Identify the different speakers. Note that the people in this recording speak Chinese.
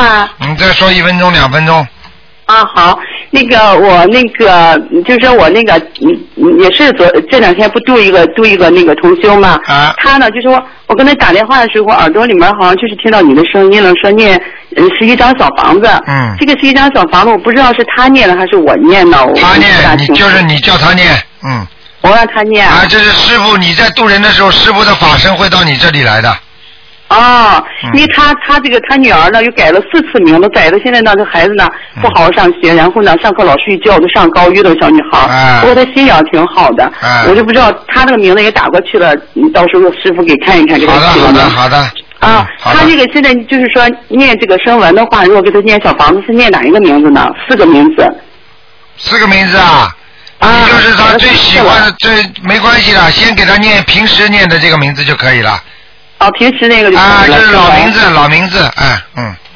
Speaker 1: 话？
Speaker 2: 你再说1分钟2分钟。
Speaker 1: 啊，好，我就是说我也是这2天不度一个那个同修嘛，他呢就说我跟他打电话的时候，耳朵里面好像就是听到你的声音了，说念11张小房子，这个11张小房子我不知道是他念的还是我念的，
Speaker 2: 他念，就是你叫他念，
Speaker 1: 我让他念啊，
Speaker 2: 这是师傅，你在渡人的时候，师傅的法身会到你这里来的。
Speaker 1: 哦，因为他女儿呢又改了4次名字，改的现在呢这孩子呢不好好上学，然后呢上课老师一叫就上高一的小女孩，不过她心眼挺好的，我就不知道他这个名字也打过去了，到时候师傅给看一看这个。
Speaker 2: 好的。
Speaker 1: 啊，他这个现在就是说念这个声文的话，如果给他念小房子是念哪一个名字呢？4个名字。
Speaker 2: 4个名字啊？你就是他最喜欢的，这没关系的，先给他念平时念的这个名字就可以了。
Speaker 1: 平时那个就可以了。
Speaker 2: 这是老名字，